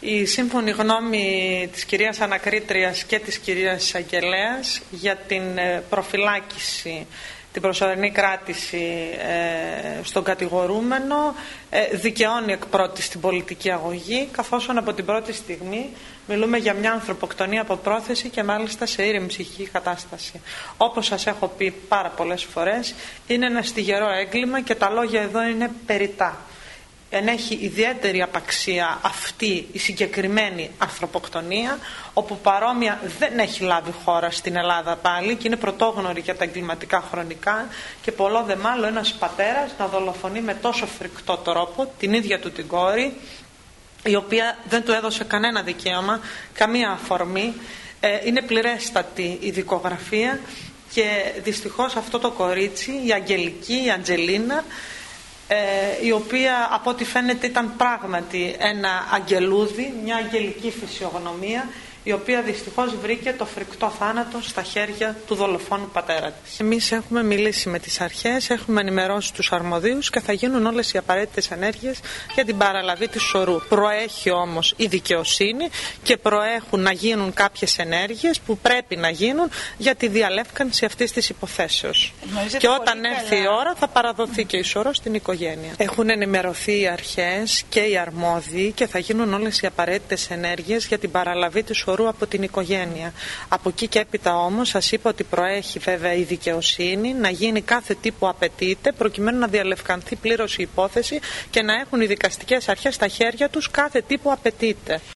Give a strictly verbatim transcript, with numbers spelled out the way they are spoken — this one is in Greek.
Η σύμφωνη γνώμη της κυρίας Ανακρίτριας και της κυρίας Εισαγγελέας για την προφυλάκηση, την προσωρινή κράτηση ε, στον κατηγορούμενο ε, δικαιώνει εκ πρώτης την πολιτική αγωγή, καθώς από την πρώτη στιγμή μιλούμε για μια ανθρωποκτονία από πρόθεση και μάλιστα σε ήρεμη ψυχική κατάσταση. Όπως σας έχω πει πάρα πολλές φορές, είναι ένα στιγερό έγκλημα και τα λόγια εδώ είναι περιττά. Ενέχει ιδιαίτερη απαξία αυτή η συγκεκριμένη ανθρωποκτονία, όπου παρόμοια δεν έχει λάβει χώρα στην Ελλάδα πάλι και είναι πρωτόγνωρη για τα εγκληματικά χρονικά, και πολλό δε μάλλον ένας πατέρας να δολοφονεί με τόσο φρικτό τρόπο την ίδια του την κόρη, η οποία δεν του έδωσε κανένα δικαίωμα, καμία αφορμή. Ε, είναι πληρέστατη η δικογραφία και δυστυχώς αυτό το κορίτσι, η Αγγελική, η Αντζελίνα, Ε, η οποία από ό,τι φαίνεται ήταν πράγματι ένα αγγελούδι, μια αγγελική φυσιογνωμία, η οποία δυστυχώς βρήκε το φρικτό θάνατο στα χέρια του δολοφόνου πατέρα της. Εμείς έχουμε μιλήσει με τις αρχές, έχουμε ενημερώσει τους αρμοδίους και θα γίνουν όλες οι απαραίτητες ενέργειες για την παραλαβή της σωρού. Προέχει όμως η δικαιοσύνη και προέχουν να γίνουν κάποιες ενέργειες που πρέπει να γίνουν για τη διαλεύκανση αυτής της υποθέσεως. Γνωρίζετε, και όταν έρθει καλά η ώρα θα παραδοθεί mm. και η σωρό στην οικογένεια. Έχουν ενημερωθεί οι αρχές και οι αρμόδιοι και θα γίνουν όλες οι απαραίτητες ενέργειες για την παραλαβή της σωρού από την οικογένεια. Από εκεί και έπειτα όμως σας είπα ότι προέχει βέβαια η δικαιοσύνη να γίνει κάθε τι που απαιτείται προκειμένου να διαλευκανθεί πλήρως η υπόθεση και να έχουν οι δικαστικές αρχές στα χέρια τους κάθε τι που απαιτείται.